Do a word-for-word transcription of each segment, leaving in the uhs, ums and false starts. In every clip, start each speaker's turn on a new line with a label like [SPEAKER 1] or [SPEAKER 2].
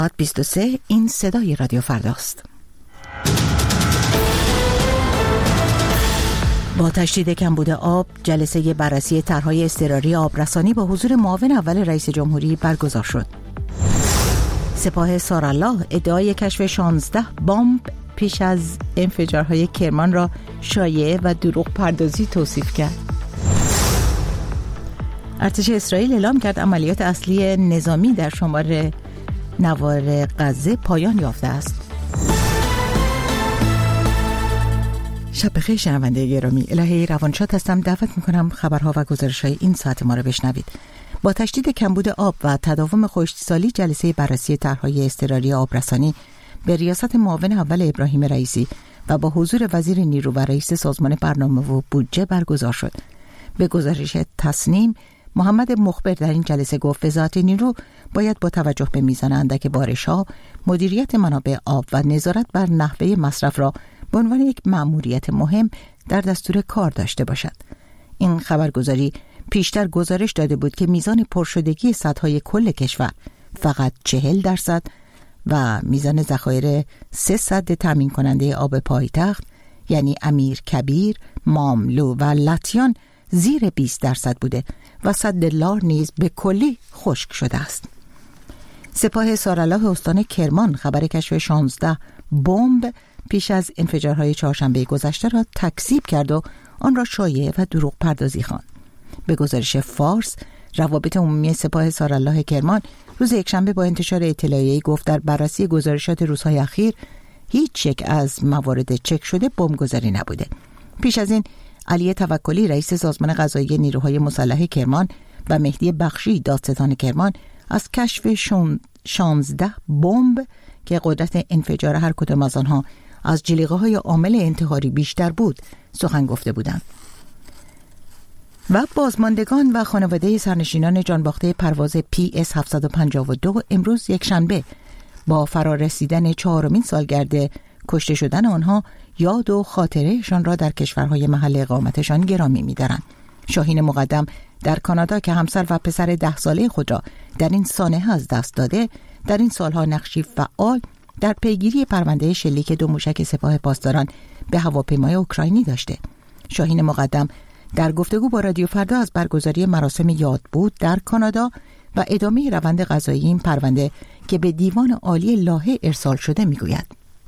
[SPEAKER 1] بیست و سه این صدای رادیو فرداست. با تشدید کمبود آب، جلسه بررسی طرح‌های اضطراری آبرسانی با حضور معاون اول رئیس جمهوری برگزار شد. سپاه سارالله ادعای کشف شانزده بمب پیش از انفجارهای کرمان را شایعه و دروغ پردازی توصیف کرد. ارتش اسرائیل اعلام کرد عملیات اصلی نظامی در شمال نوار غزه پایان یافته است. شب بخیر شنونده گرامی، الهه روانشاد هستم. دعوت میکنم خبرها و گزارش‌های این ساعت ما را بشنوید. با تشدید کمبود آب و تداوم خشکسالی، جلسه بررسی طرح‌های اضطراری آبرسانی به ریاست معاون اول ابراهیم رئیسی و با حضور وزیر نیرو و رئیس سازمان برنامه و بودجه برگزار شد. به گزارش تصنیم، محمد مخبر در این جلسه گفت وزارت نیرو باید با توجه به میزان اندک بارش‌ها، مدیریت منابع آب و نظارت بر نحوه مصرف را به عنوان یک مأموریت مهم در دستور کار داشته باشد. این خبرگزاری پیشتر گزارش داده بود که میزان پرشدگی سدهای کل کشور فقط چهل درصد و میزان ذخایر سه سد تامین کننده آب پایتخت یعنی امیر کبیر، ماملو و لطیان زیر بیست درصد بوده و سد لار نیز به کلی خشک شده است. سپاه سارالله استان کرمان خبر کشف شانزده بمب پیش از انفجارهای چهارشنبه گذشته را تکذیب کرد و آن را شایعه و دروغ پردازی خواند. به گزارش فارس، روابط عمومی سپاه سارالله کرمان روز یکشنبه با انتشار اطلاعیه‌ای گفت در بررسی گزارشات روزهای اخیر هیچ یک از موارد چک شده بمبگذاری نبوده. پیش از این علی توکلی رئیس سازمان قضایی نیروهای مسلح کرمان و مهدی بخشی دادستان کرمان از کشف شانزده بمب که قدرت انفجار هر کدام از آنها از جلیقه‌های عامل انتحاری بیشتر بود سخن گفته بودند. و بازماندگان و خانواده سرنشینان جانباخته پرواز پی اس هفتصد و پنجاه و دو امروز یکشنبه با فرارسیدن چهارمین سالگرد کشته شدن آنها یاد و خاطرهشان را در کشورهای محل اقامتشان گرامی می‌دارند. شاهین مقدم در کانادا که همسر و پسر ده ساله خود را در این سانحه از دست داده، در این سالها نقشی فعال در پیگیری پرونده شلیک دو موشک سپاه پاسداران به هواپیمای اوکراینی داشته. شاهین مقدم در گفتگو با رادیو فردا از برگزاری مراسم یاد بود در کانادا و ادامه روند قضایی این پرونده که به دیوان عالی لاهه ارسال شده میگوید.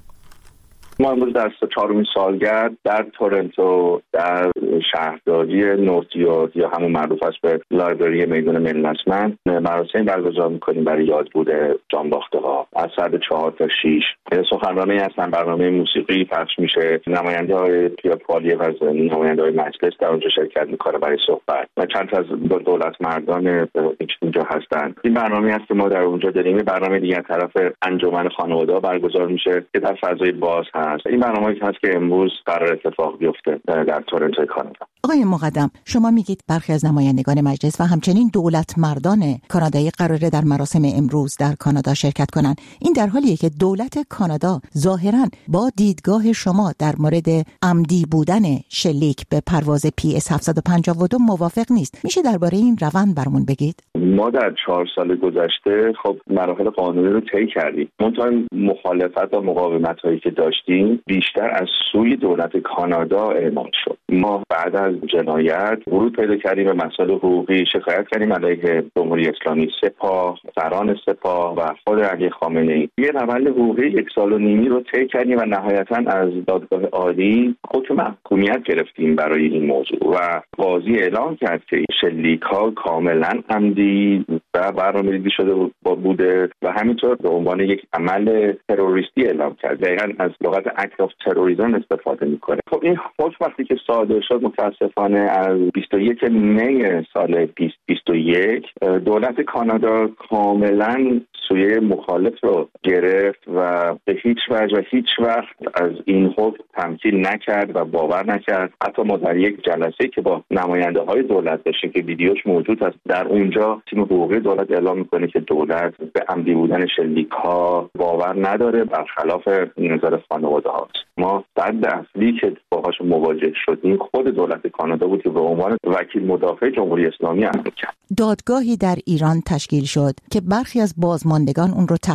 [SPEAKER 2] ما امروز در چهارمین سالگرد در تورنتو در شهرداری نورتیود یا همون معروف است به لایبرری میدان ملتمند مراسم برگزار میکنیم برای یاد بوده جانباخته ها از ساعت چهار تا شش. سخنرانی هستن، برنامه موسیقی پخش میشه، نماینده های پیاپالی و نماینده های مجلس در اونجا شرکت میکنه برای صحبت و چند تا از دولت مردان اینجا هستن. این برنامه هست که ما در اونجا داریم. برنامه دیگر طرف انجمن خانواده برگزار میشه که در فضای باز هست. این برنامه‌ای هست که امروز قرار اتفاق بیفته در تورنتو کانادا.
[SPEAKER 1] آقای مقدم، شما میگید برخی از نمایندگان مجلس و همچنین دولت مردان کانادایی قراره در مراسم امروز در کانادا شرکت کنند. این در حالیه که دولت کانادا ظاهراً با دیدگاه شما در مورد عمدی بودن شلیک به پرواز پی اس هفتصد و پنجاه و دو موافق نیست. میشه درباره این روند برامون بگید؟
[SPEAKER 2] ما در چهار سال گذشته خب مراحل قانونی رو طی کردیم. منتها مخالفت و مقاومت‌هایی که داشتیم بیشتر از سوی دولت کانادا اعمال شد. ما بعد از جنایت ورود پیدا کردیم به مسائل حقوقی، شکایت کردیم علیه جمهوری اسلامی، سپاه، سران سپاه و خود علی خامنه‌ای. یه روند حقوقی یک سال و نیمی رو طی کردیم و نهایتاً از دادگاه عالی حکم محکومیت گرفتیم برای این موضوع و قاضی اعلام کرد که این شلیک‌ها کاملاً عمدی و برنامه‌ریزی شده بوده و همینطور به عنوان یک عمل تروریستی اعلام کرد. دقیقاً از لغت اکت آف تروریسم استفاده می‌کنه. خب این حکم وقتی که صادر شد متأسفانه از بیست و یکم می سال بیست بیست و یک دولت کانادا کاملاً سویه مخالف رو گرفت و به هیچ وجه و هیچ وقت از این حکم تمثیل نکرد و باور نکرد. حتی ما در یک جلسه که با نماینده های دولت داشتیم که ویدیوش موجود است، در اونجا تیم حقوقی دولت اعلام میکنه که دولت به عمدی بودن شلیک ها باور نداره، برخلاف نظر خانواده هاست. ما صد اصلی که باهاش مواجه شدیم خود دولت کانادا بود که به عنوان وکیل مدافع جمهوری اسلامی عمل کرد.
[SPEAKER 1] دادگاهی در ایران تشکیل شد که برخی از بازماندگان اون رو تحریم کرد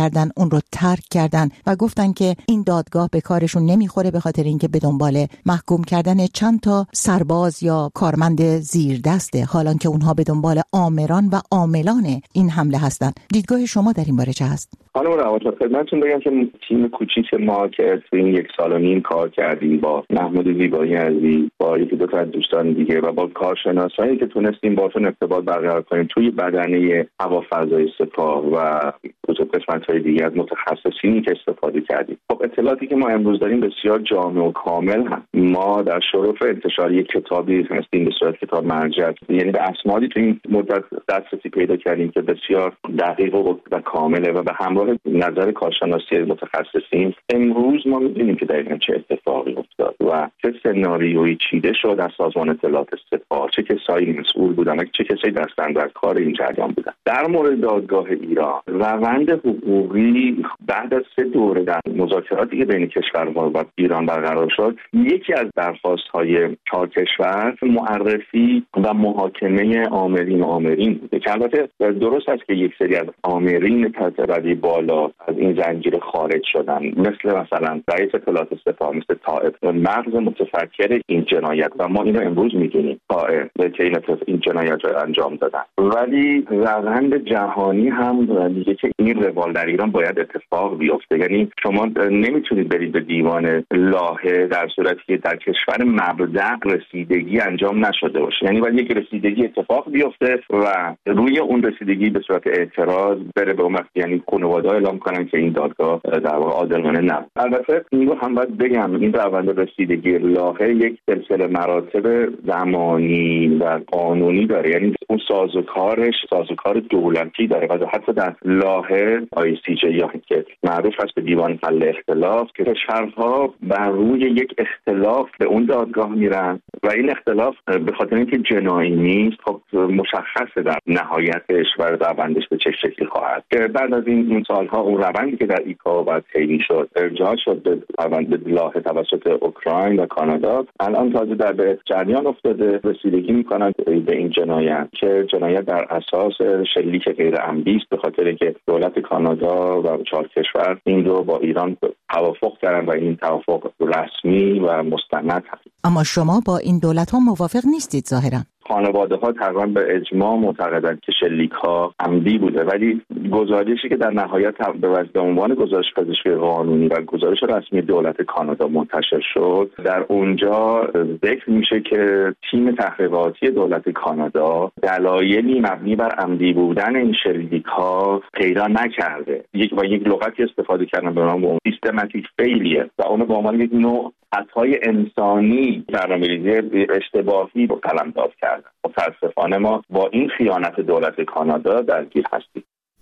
[SPEAKER 1] کردن، اون رو ترک کردن و گفتن که این دادگاه به کارشون نمیخوره به خاطر اینکه به دنبال محکوم کردن چند تا سرباز یا کارمند زیر دسته، حالان که اونها به دنبال آمران و عاملان این حمله هستند. دیدگاه شما در این باره چه هست؟
[SPEAKER 2] خانم روانشناس، خدمتتون بگم که تیم کوچیک ما که تو این یک سال و نیم کار کردیم با محمود زیبایی عزیز، با یکی دو تا از دوستان دیگه و با کارشناسانی که تونستیم باشون ارتباط برقرار کنیم توی بدنه هوافضای سپاه و قسمت‌های دیگه از متخصصینی که استفاده کردیم. خب اطلاعاتی که ما امروز داریم بسیار جامع و کامل هست. ما در شرف انتشار یک کتابی هستیم به صورت کتاب مرجع، یعنی به اسنادی تو این مدت دسترسی پیدا کردیم که بسیار دقیق و کامله و به همراه نظر کارشناسی متخصصین امروز ما می‌بینیم که دقیقاً چه اتفاقی افتاد و چه سناریویی چیده شد از سازمان اطلاعات سپاه، چه کسایی مسئول بودن و چه کسایی دستن در کار این جریان بودن. در مورد دادگاه ایران، روند حقوقی بعد از سه دوره در مذاکراتی که بین کشورها و ایران برقرار شد، یکی از درخواست‌های چهار کشور معرفی و محاکمه آمرین و آمرین بوده که البته درست است که یک سری از آمرین تبعیض بالا از این زنجیره خارج شدن، مثل مثلا رئیس اطلاعات سپاه، مثل طائف، مغز متفکر این جنایت و ما اینو امروز می‌دونیم طائف که این این جنایت رو انجام دادن. ولی روند جهانی هم میگه که این روال در ایران باید اتفاق بیفته، یعنی شما نمیتونید برید به دیوان لاهه در صورتی که در کشور مبدأ رسیدگی انجام نشده باشه، یعنی باید یک رسیدگی اتفاق بیفته و روی اون رسیدگی به صورت اعتراض بره به اون، یعنی خانواده اعلام کنن که این دادگاه در واقع عادلانه نبود. البته این رو هم باید بگم این روند رسیدگی لاهه یک سلسله مراتب زمانی و قانونی داره، یعنی اون سازوکارش سازوکار دولتی داره و حتی در لاهه آی سی جی یا که معروف است به دیوان حل اختلاف که کشورها بر روی یک اختلاف به اون دادگاه میرن و این اختلاف به خاطر اینکه جنایی نیست خب مشخصه در نهایتش و روندش به چه شکلی خواهد. که بعد از این این سالها اون روندی که در ایکائو بعد طی شد ارجاع شد به روند لاهه توسط اوکراین و کانادا، الان تازه در به جریان افتاده رسیدگی میکنن به این جنایت که جنایت در اساس شلیک غیر عمدی است، به خاطر که دولت کانادا و چهار کشور این رو با ایران توافق کردن و این توافق رسمی و مستند هست.
[SPEAKER 1] اما شما با این دولت ها موافق نیستید ظاهرا؟
[SPEAKER 2] خانواده ها تقریبا به اجماع معتقدند که شلیک ها عمدی بوده، ولی گزارشی که در نهایت به عنوان گزارش پزشکی قانونی و گزارش رسمی دولت کانادا منتشر شد، در اونجا ذکر میشه که تیم تحقیقاتی دولت کانادا دلایلی مبنی بر عمدی بودن این شلیک ها پیدا نکرده. یک و یک لغتی استفاده کردن به نام سیستماتیک فیلیر و اون به عنوان یک نوع خطای انسانی برنامه‌ریزی اشتباهی رو قلمداد کردن. متاسفانه ما با این خیانت دولت کانادا درگیر هستیم.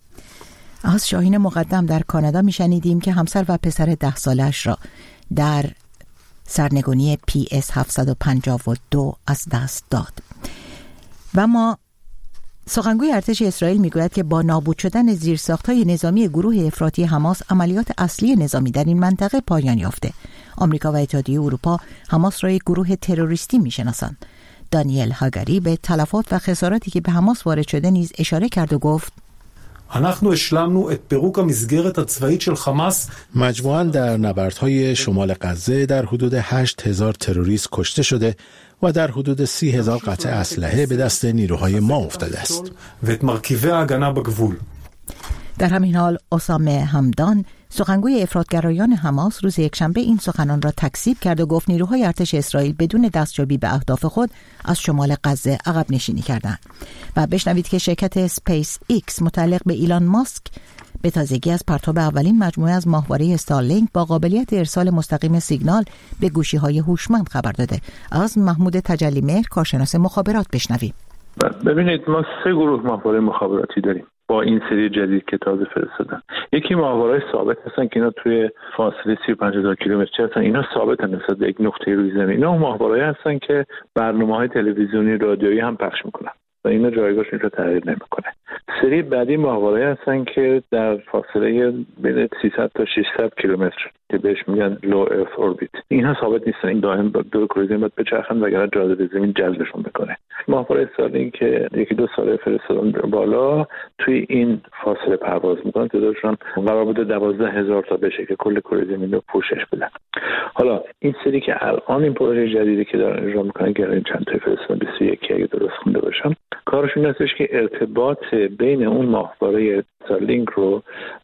[SPEAKER 1] از شاهین مقدم در کانادا میشنیدیم که همسر و پسر ده سالش را در سرنگونی پی اس هفتصد و پنجاه و دو از دست داد. و ما سخنگوی ارتش اسرائیل میگوید که با نابود شدن زیرساخت‌های نظامی گروه افراطی حماس عملیات اصلی نظامی در این منطقه پایان یافته. آمریکا و اتحادیه اروپا حماس را یک گروه تروریستی میشناسند. دانیل هاگاری به تلفات و خساراتی که به حماس وارد شده نیز اشاره کرد و گفت
[SPEAKER 3] مجموعاً در نبردهای شمال غزه در حدود هشت هزار تروریست کشته شده و در حدود سی هزار قطعه اسلحه به دست نیروهای ما افتاده است.
[SPEAKER 1] در همین حال اسامه همدان سخنگوی افراطگرایان حماس روز یکشنبه این سخنان را تکذیب کرد و گفت نیروهای ارتش اسرائیل بدون دستیابی به اهداف خود از شمال غزه عقب نشینی کردند. و بشنوید که شرکت اسپیس ایکس متعلق به ایلان ماسک به تازگی از پرتاب اولین مجموعه از ماهواره استارلینک با قابلیت ارسال مستقیم سیگنال به گوشی‌های هوشمند خبر داده. از محمود تجلی مهر کارشناس مخابرات بشنویم.
[SPEAKER 4] ببینید ما سه گروه ماهواره مخابراتی داریم با این سری جدید که تازه فرستادن. یکی ماهواره‌های ثابت هستن که اینا توی فاصله سی و پنج هزار کیلومتر هستن، اینا ثابت نسبت به یک نقطه روی زمین. اینا ماهواره‌ای هستن که برنامه‌های تلویزیونی رادیویی هم پخش میکنن و اینا جایگاهشون رو تغییر نمیکنه. سری بعدی ماهواره‌ای هستن که در فاصله بین سیصد تا ششصد کیلومتر که بهش میگن لو ارث اوربیت، اینها ثابت نیستن، این دائم دور کره زمین باید بچرخن وگرنه جاذبه زمین جذبشون بکنه. ماهواره استارلینک که یکی دو سال فرستادن بالا توی این فاصله پرواز میکنن، تعدادشون قرار بوده دوازده هزار تا بشه که کل کره زمین رو پوشش بدن. حالا این سری که الان این پروژه جدیدی که دارن اجرا میکنن گرای چند تا فرستادن بیست و یک اگه درست خونده باشم، کارشون هستش که ارتباط بین اون ماهواره استارلینک رو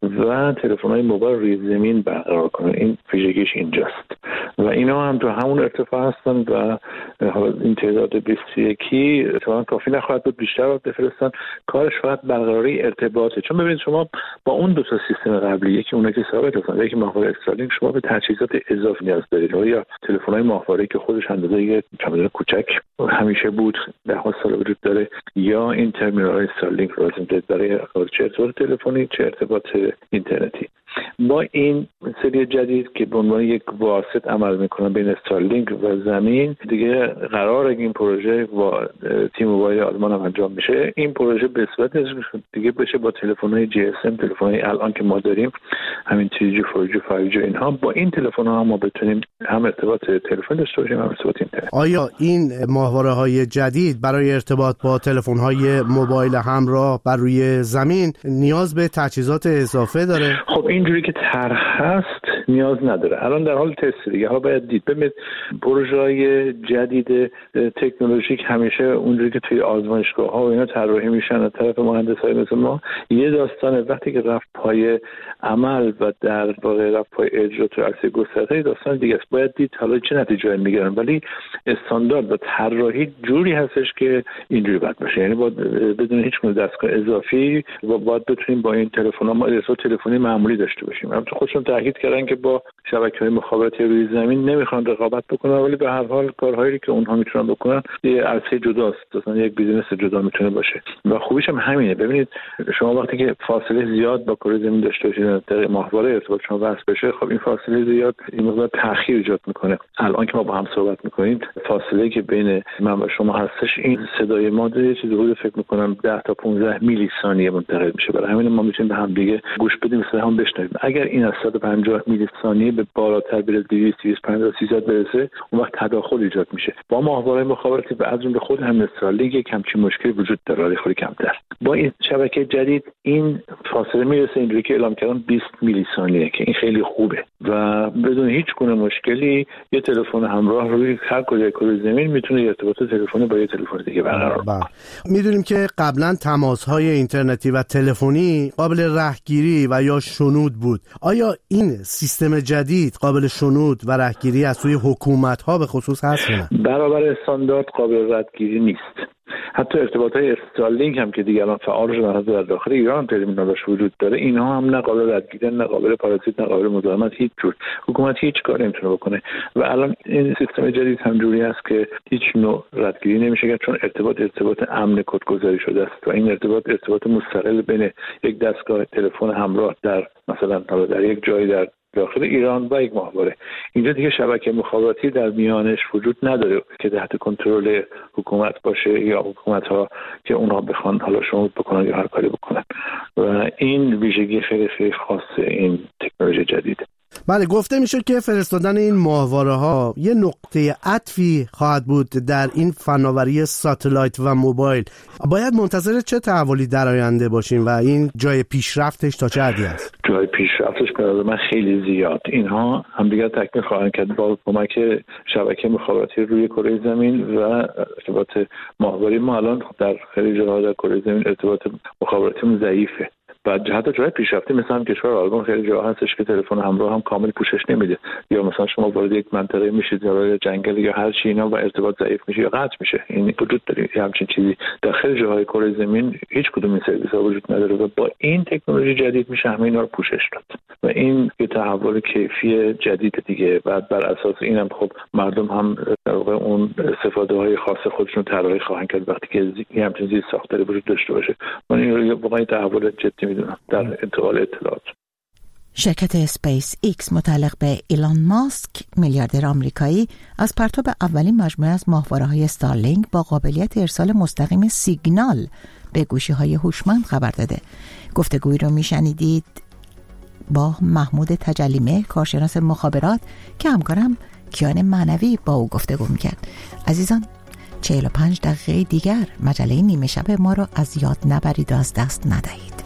[SPEAKER 4] و تلفن‌های موبایل روی زمین برقرار کنن. این ویژگیش اینجاست و اینا هم تو همون ارتفاع هستن و حالا این تعداد بیست و یک اتفاقا کافی نخواهد بود، بیشتر باید بفرستن. کارش فقط برقراری ارتباطه، چون ببینید شما با اون دو تا سیستم قبلی، یکی اونایی که ثابت هستن، یکی ماهواره استارلینک، شما به تجهیزات اضافی نیاز دارید یا تلفن‌های ماهواره‌ای که خودش اندازه یه چمدان کوچک همیشه بود، ده ها سال وجود داره، یا این ترمینال‌های استارلینک رو لازم دارید برای چه ارتباط تلفنی چه ارتباط اینترنتی. با این سری جدید که به عنوان یک واسط عمل میکنن بین استارلینک و زمین، دیگه قراره این پروژه با تیم موبایل آلمان هم انجام میشه. این پروژه به صورت دیگه بشه با تلفن‌های جی اس ام، تلفن‌های الان که ما داریم همین تری جی، فور جی، فایو جی، اینها با این تلفن‌ها هم ما بتونیم هم ارتباط تلفن داشته باشیم هم ارتباط اینترنت.
[SPEAKER 5] آیا این ماهواره‌های جدید برای ارتباط با تلفن‌های موبایل همراه بر روی زمین نیاز به تجهیزات اضافه داره؟
[SPEAKER 4] خب اینجوری که طرح هست نیاز نداره. الان در حال تست دیگه، ها باید دید. ببینید پروژه‌های جدید تکنولوژیک همیشه اونجوری که توی آزمایشگاه‌ها و اینا طراحی میشن از طرف مهندسای مثل ما، یه داستانه وقتی که رفت پای عمل و در واقع رفت پای اجرا تو عرصه گسترده، داستان دیگه است. باید دید حالا چه نتیجه‌ای میگیرن، ولی استاندارد و طراحی جوری هستش که اینجوری باید باشه. یعنی باید بدون هیچ گونه دستگاه اضافی و باید بتونیم با این تلفن‌ها ما ارتباط تلفنی معمولی داشته باشیم. البته خودشون تاکید کردن که با شبکه‌های مخابراتی روی زمین نمیخوان رقابت بکنن، ولی به هر حال کارهایی که اونها میتونن بکنن یه عرصه جداست، مثلا یک بیزینس جدا میتونه باشه و خوبیش هم همینه. ببینید شما وقتی که فاصله زیاد با کره زمین داشته باشید در ماهواره ارتباط شما وصل بشه، خب این فاصله زیاد این مقدار تأخیر ایجاد میکنه. الان که ما با هم صحبت میکنیم، فاصله که بین من و شما هستش، این صدای ما یه چیزی حدود فکر میکنم ده تا پانزده میلی ثانیه منتقل میشه. برای همین ما میتونیم به هم دیگه گوش بدیم، صدا هم بشنویم. اگر این از صد و پنجاه میلی ثانیه به بالاتر بره، دویست، دویست و پنجاه، سیصد برسه، اون وقت تداخل ایجاد میشه. با ماهواره مخابراتی و از جمله خود هم استارلینک یک همچین مشکلی وجود داره، ولی خیلی کمتر. با این شبکه جدید این فاصله میرسه اینجوری که اعلام کردن بیست میلی ثانیه که این خیلی خوبه و بدون هیچ گونه مشکلی یه تلفن همراه روی هر کجای کره زمین میتونه ارتباط تلفنی با یه تلفن دیگه برقرار کنه.
[SPEAKER 5] میدونیم که قبلا تماس‌های اینترنتی و تلفنی قابل رهگیری و یا شنود بود. آیا این سیستم جدید قابل شنود و رهگیری از سوی حکومت‌ها به خصوص هست نه؟
[SPEAKER 4] برابر استاندارد قابل رهگیری نیست. حتی ارتباطات استارلینک هم که دیگه الان فعال شدن در داخل ایران ترمینالش وجود داره، اینها هم نه قابل ردگیری، نه قابل پارازیت، نه قابل مزاحمت، هیچ جور. حکومت هیچ کاری نمیتونه بکنه و الان این سیستم جدید هم جوری است که هیچ نوع ردگیری نمیشه کرد، چون ارتباط ارتباط امن کدگذاری شده است و این ارتباط ارتباط مستقل بین یک دستگاه تلفن همراه در مثلا در یک جایی در داخل ایران و یک ماهواره. اینجا دیگه شبکه مخابراتی در میانش وجود نداره که تحت کنترل حکومت باشه یا حکومت‌ها که اونها بخوان حالا شنود بکنن یا هر کاری بکنن و این ویژگی خیلی خیلی خاص این تکنولوژی جدیده.
[SPEAKER 5] بله، گفته میشه که فرستادن این ماهواره ها یه نقطه عطفی خواهد بود در این فناوری ساتلایت و موبایل. باید منتظر چه تحولی در آینده باشیم و این جای پیشرفتش تا چه حدی است؟
[SPEAKER 4] جای پیشرفتش به نظر من خیلی زیاد. اینها همدیگر تکمیل خواهند کرد با کمک شبکه مخابراتی روی کره زمین و ارتباط ماهواره. ما الان در خیلی جاها در کره زمین ارتباط مخابراتی ضعیفه و حتی جای پیشرفته مثل هم کشور آلمان خیلی جاها هستش که تلفن همراه هم کامل پوشش نمیده، یا مثلا شما وارد یک منطقه میشید یا جنگل یا هر چی اینا و ارتباط ضعیف میشه یا قطع میشه. این وجود داره همچین چیزی در خیلی جاهای کره زمین هیچ کدوم این سرویس ها وجود نداره و با این تکنولوژی جدید میشه همه اینا رو پوشش داد و این یه تحول کیفی جدید دیگه. بعد بر اساس اینم خب مردم هم در واقع اون استفاده های خاص خودشون طراحی خواهند کرد وقتی که همچین چیزی ساختاری وجود داشته باشه. من این رو واقعا تحول جدی میدونم در انتقال اطلاعات.
[SPEAKER 1] شرکت اسپیس ایکس متعلق به ایلان ماسک، میلیاردر آمریکایی، از پرتاب اولین مجموعه از ماهواره‌های استارلینک با قابلیت ارسال مستقیم سیگنال به گوشی های هوشمند خبر داده. گفتگویی رو میشنیدید با محمود تجلیمه، کارشناس مخابرات که همکارم کیان معنوی با او گفتگو میکرد. عزیزان، چهل و پنج دقیقه دیگر مجله نیمه شب ما رو از یاد نبرید و از دست ندهید.